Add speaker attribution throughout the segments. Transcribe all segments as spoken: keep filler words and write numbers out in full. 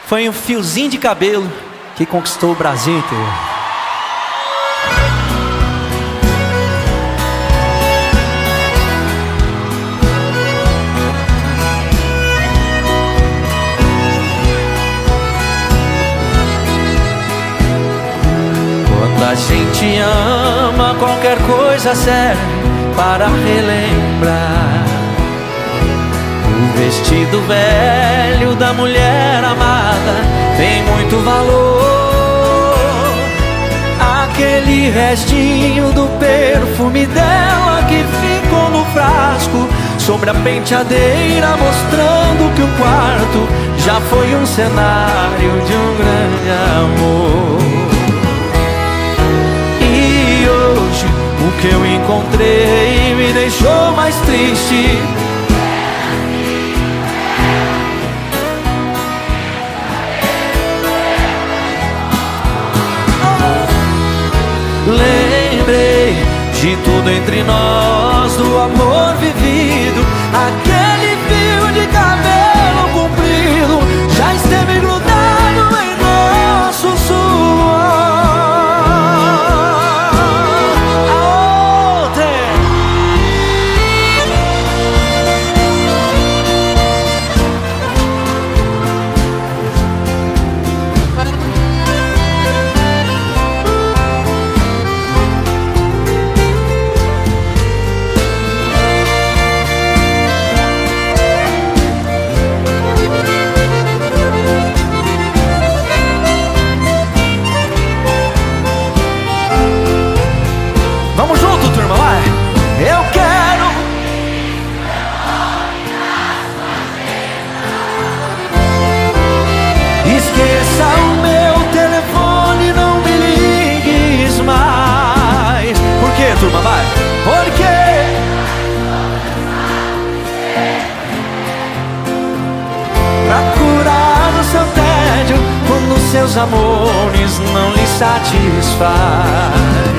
Speaker 1: Foi um fiozinho de cabelo que conquistou o Brasil inteiro. Quando a gente ama, qualquer coisa serve para relembrar o vestido velho da mulher amada. Tem muito valor. Aquele restinho do perfume dela que ficou no frasco sobre a penteadeira, mostrando que o quarto já foi um cenário de um grande amor. E hoje o que eu encontrei me deixou mais triste. Lembrei de tudo entre nós, do amor vivido. Aquele fio de cabelo comprido já esteve grudado em nosso suor. A outra vamos junto, turma, vai! Eu quero esqueça o meu telefone, não me ligues mais. Por quê, turma, vai? Porque pra curar o seu tédio quando seus amores não lhe satisfaz.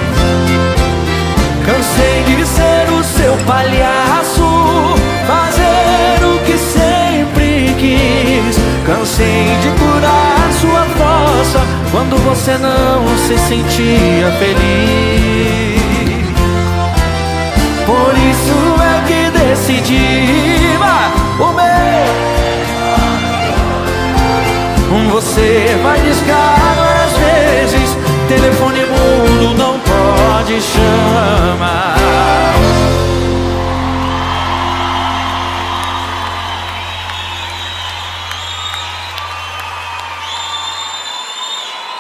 Speaker 1: Cansei de ser o seu palhaço, fazer o que sempre quis. Cansei de curar sua fossa quando você não se sentia feliz. Por isso é que decidi ah, o meu. Você vai discar às vezes, telefone mudo não pode chamar.